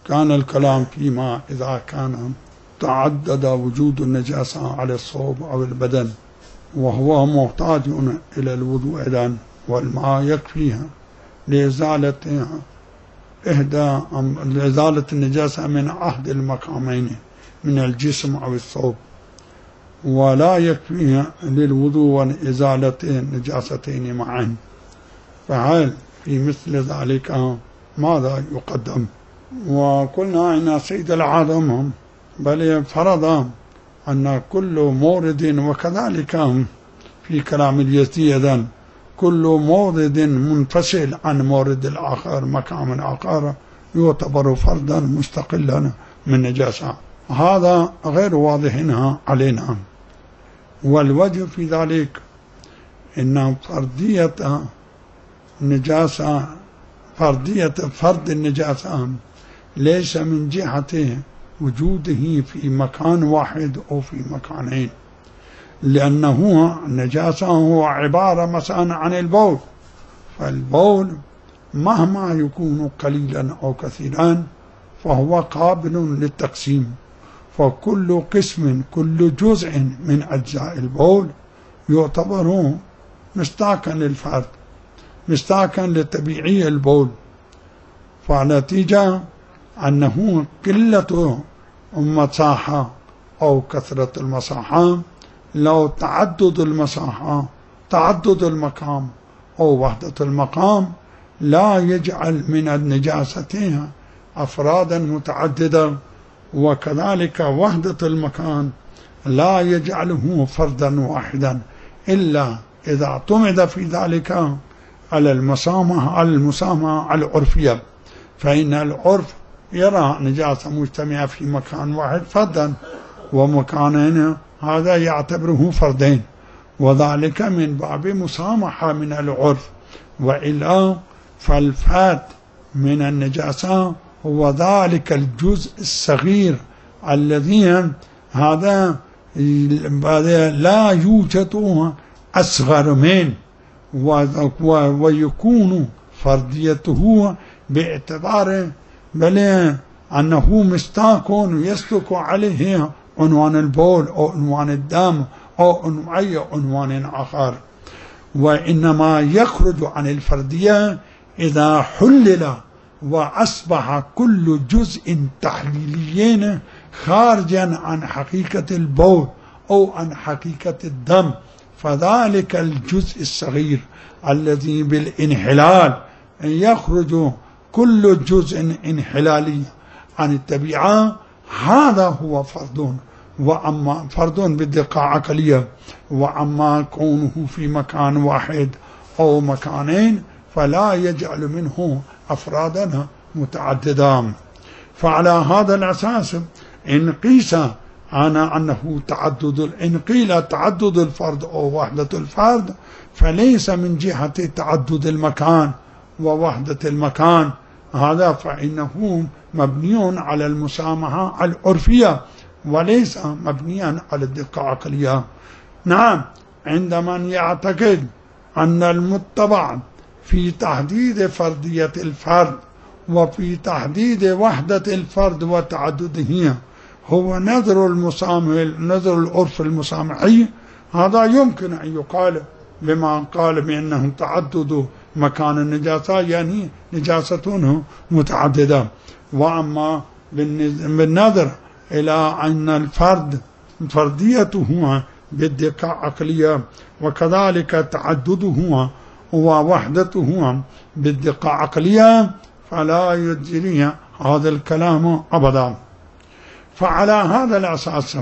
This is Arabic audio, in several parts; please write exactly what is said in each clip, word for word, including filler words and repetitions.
كان الكلام فيما إذا كان تعدد وجود النجاسة على الصوب أو البدن وهو محتاج إلى الوضوء إذن والماء يكفيها لإزالة إحدى لإزالة النجاسة من أحد المقامين من الجسم أو الثوب، ولا يكفيها للوضوء وإزالة النجاستين معا، فهل في مثل ذلك ماذا يقدم؟ وقلنا إن سيد العالم بل فرض أن كل مورد، وكذلك في كلام اليزدي إذن كل مورد منفصل عن مورد الآخر مقام آخر يعتبر فردا مستقلا من نجاسة. هذا غير واضح علينا، والوجه في ذلك إن فردية النجاسة فردية فرد النجاسة ليس من جهة وجوده في مكان واحد أو في مكانين، لأنه النجاسة هو عبارة مثلا عن البول، فالبول مهما يكون قليلا أو كثيرا فهو قابل للتقسيم، فكل قسم كل جزء من أجزاء البول يعتبر مستاكا للفرد، مستاكا لطبيعي البول، فالنتيجة أنه قلة المساحة أو كثرة المساحة لو تعدد المساحة تعدد المقام أو وحدة المقام لا يجعل من النجاسة أفرادا متعددة، وكذلك وحدة المكان لا يجعله فردا واحدا، إلا إذا اعتمد في ذلك على المسامحة على المسامحة العرفية، فإن العرف يرى نجاسة مجتمعة في مكان واحد فردا، ومكانين هذا يعتبره فردين، وذلك من باب مسامحة من العرف، وإلا فالفرد من النجاسة هو ذلك الجزء الصغير الذي هذا لا يوجد أصغر منه، ويكون فرديته باعتبار بل أنه مستاك يسلك عليه عنوان البول أو عنوان الدم أو أي عنوان آخر، وإنما يخرج عن الفردية إذا حلل وأصبح كل جزء تحليلي خارجا عن حقيقة البول أو عن حقيقة الدم، فذلك الجزء الصغير الذي بالانحلال يخرج كل جزء انحلالي عن الطبيعة هذا هو فرد، وأما فرد بدقة عقلية، وأما كونه في مكان واحد أو مكانين فلا يجعل منه أفرادا متعددا. فعلى هذا الأساس إن قيس أنا أنه تعدد إن قيل تعدد الفرد أو وحدة الفرد فليس من جهة تعدد المكان ووحدة المكان، هذا فإنه مبني على المسامحة العرفية وليس مبنيا على الدقة العقلية. نعم، عندما يعتقد أن المتبع في تحديد فردية الفرد وفي تحديد وحدة الفرد وتعدده هو نظر المسامح نظر العرف المسامحي، هذا يمكن أن يقال بما قال بأنه تعدد مكان النجاسة يعني نجاسة متعددة. وأما بالنظر إلى أن الفرد فرديته بالدقة عقلية وكذلك تعدده ووحدته بالدقة عقلية فلا يجري هذا الكلام أبدا. فعلى هذا الأساس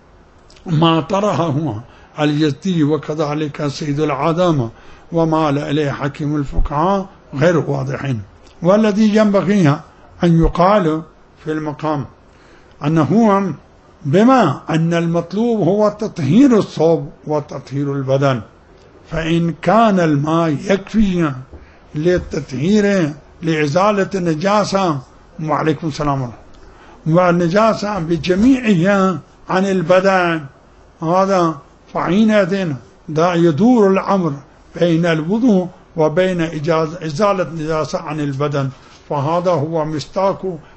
ما طرحه اليزدي وكذلك سيد العدم ومال إليه حكيم الفقهاء غير واضحين، والذي ينبغي أن يقال في المقام أنه بما أن المطلوب هو تطهير الصوب وتطهير البدن، فإن كان الماء يكفي للتطهير لإزالة النجاسة وعليكم السلام والنجاسة بجميعها عن البدن، هذا فحينئذ يدور الأمر بين الوضوء وبين إزالة النجاسة عن البدن، فهذا هو مصداق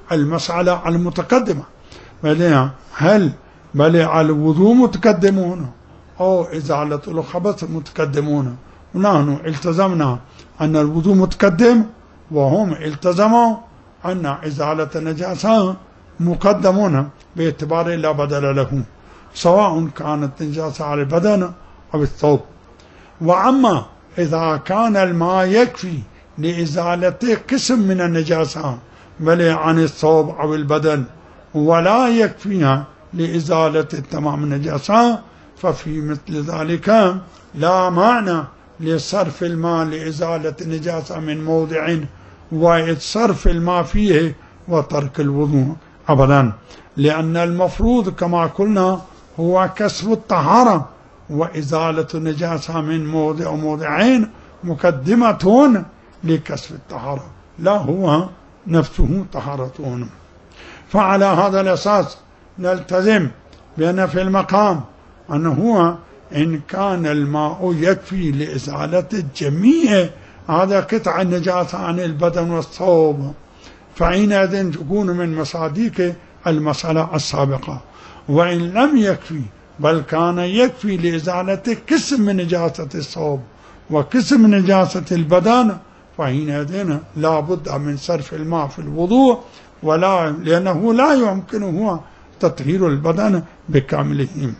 المسألة المتقدمة، بل هل بل على الوضوء متقدمون أو إزالة الخبث متقدمون؟ ونحن التزمنا أن الوضوء متقدم، وهم التزموا أن إزالة النجاسة مقدمون باعتبار لا بدل له، سواء كانت النجاسة على البدن أو الثوب. وأما إذا كان الماء يكفي لإزالة قسم من النجاسة بل عن الثوب أو البدن ولا يكفيها لإزالة تمام النجاسة، ففي مثل ذلك لا معنى لصرف الماء لإزالة النجاسة من موضع وصرف الماء فيه وترك الوضوء أبدا، لأن المفروض كما قلنا هو كسب الطهارة، وإزالة النجاسة من موضع وموضعين مقدمة لكسب الطهارة، لا هو نفسه طهارتون. فعلى هذا الأساس نلتزم بأن في المقام أنه إن كان الماء يكفي لإزالة جميع هذا قطع النجاسة عن البدن والثوب، فحينئذ تكون من مصادق المسألة السابقة. وإن لم يكفي بل كان يكفي لإزالة قسم من نجاسة الثوب وقسم من نجاسة البدن، فحينئذ لا بد من صرف الماء في الوضوء، ولا لأنه لا يمكنه تطهير البدن بكامله.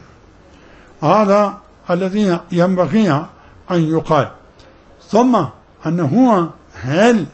هذا الذي ينبغي أن يقال. ثم أنه هل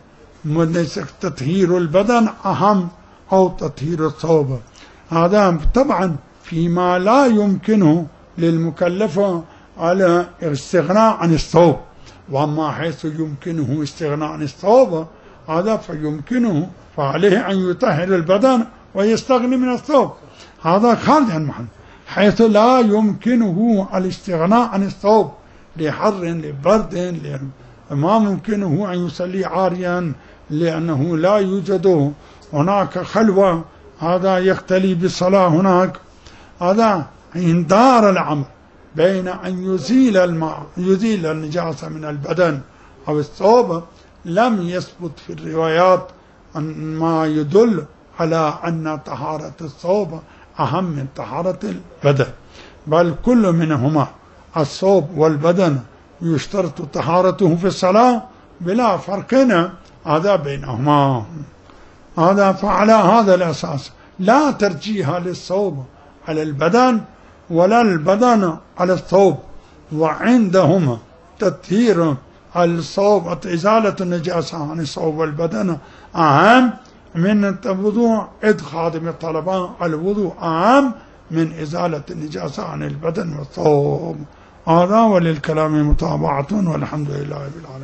تطهير البدن أهم أو تطهير الثوب؟ هذا طبعا فيما لا يمكنه للمكلف على الاستغناء عن الثوب، وأما حيث يمكنه استغناء عن الثوب هذا فيمكنه فعليه أن يطهر البدن ويستغني من الثوب، هذا خارج عن محل. حيث لا يمكنه الاستغناء عن الثوب لحر لبرد، ما ممكنه أن يصلي عاريا لأنه لا يوجد هناك خلوة، هذا يختلي بالصلاة هناك، هذا إن دار الأمر بين أن يزيل الماء يزيل النجاسة من البدن أو الثوب، لم يثبت في الروايات ما يدل على أن طهارة الثوب أهم من طهارة البدن، بل كل منهما الثوب والبدن يشترط طهارته في الصلاة بلا فرق هذا بينهما. هذا فعلى هذا الأساس لا ترجيح للثوب على البدن ولا البدن على الثوب، وعندهما تطهير الثوب إزالة النجاسة عن الثوب والبدن أهم من الوضوء، إذ خادم الطلبة الوضوء أهم من إزالة النجاسة عن البدن والثوب. هذا وللكلام متابعة، والحمد لله رب العالمين.